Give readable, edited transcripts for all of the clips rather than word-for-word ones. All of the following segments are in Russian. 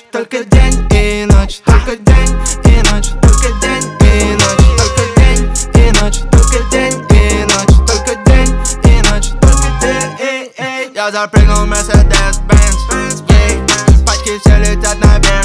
ночь, только день и ночь, только день и ночь, только день и ночь, только день и ночь, только день и ночь, только день и ночь, только день. Я запрыгнул в Mercedes-Benz, пачки все летят наверх,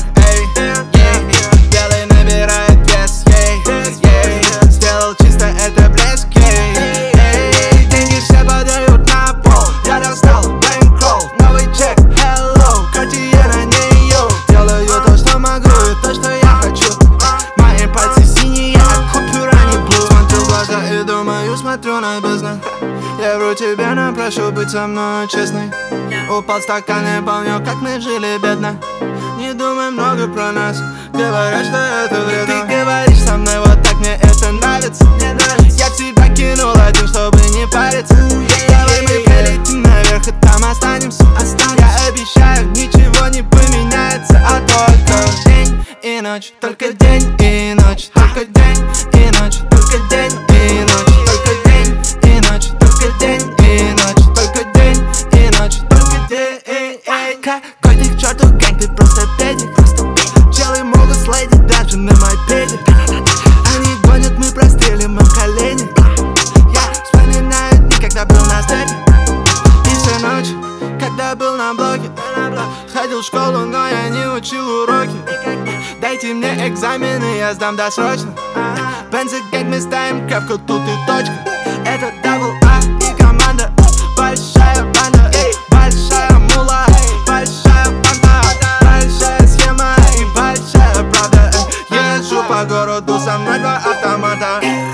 белый набирает вес, сделал чисто это блеск, деньги все подают на пол. Я достал бэнкролл, новый чек, hello, Cartier на нее. Делаю то, что могу, и то, что я хочу. Мои пальцы синие, а купюра не blue. Смотрю в глаза и думаю, смотрю на бездну. Я вру тебе, но прошу быть со мной честной. Упал стакан и помню, как мы жили бедно. Не думай много про нас, говорят, что это вредно. Ты говоришь со мной вот так, мне это нравится. Я тебя кинул один, чтобы не париться. Давай мы полетим наверх и там останемся. Я обещаю, ничего не поменяется, а только день и ночь, только день и ночь, только день и ночь, только день и ночь, только день и ночь, только день и ночь, только день и ночь, только день и ночь. Какой ты к черту гэнг, ты просто педик. Челы могут слайдить даже на мопеде. Они гонят, мы прострелим им колени. Я вспоминаю дни, когда был на степи. И всю ночь, когда был на блоке. Ходил в школу, но я не учил уроки. Дайте мне экзамены, я сдам досрочно. Бензогэнг, мы ставим кепку, тут и точка. Это дабл А и команда. Большая банда, большая мула, большая банда, большая схема и большая правда. Езжу по городу, со мной два автомата.